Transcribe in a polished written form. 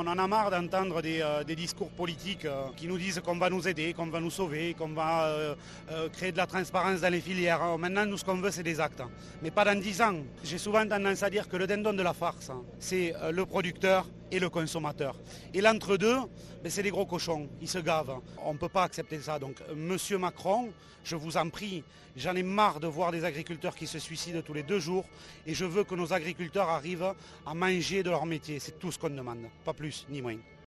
en a marre d'entendre des discours politiques qui nous disent qu'on va nous aider, qu'on va nous sauver, qu'on va créer de la transparence dans les filières. Maintenant, nous, ce qu'on veut, c'est des actes. Mais pas dans 10 ans. J'ai souvent tendance à dire que le dindon de la farce, c'est le producteur et le consommateur. Et l'entre-deux, c'est des gros cochons, ils se gavent. On ne peut pas accepter ça. Donc, Monsieur Macron, je vous en prie, j'en ai marre de voir des agriculteurs qui se suicident tous les 2 jours et je veux que nos agriculteurs arrivent à manger de leur métier. C'est tout ce qu'on demande, pas plus ni moins.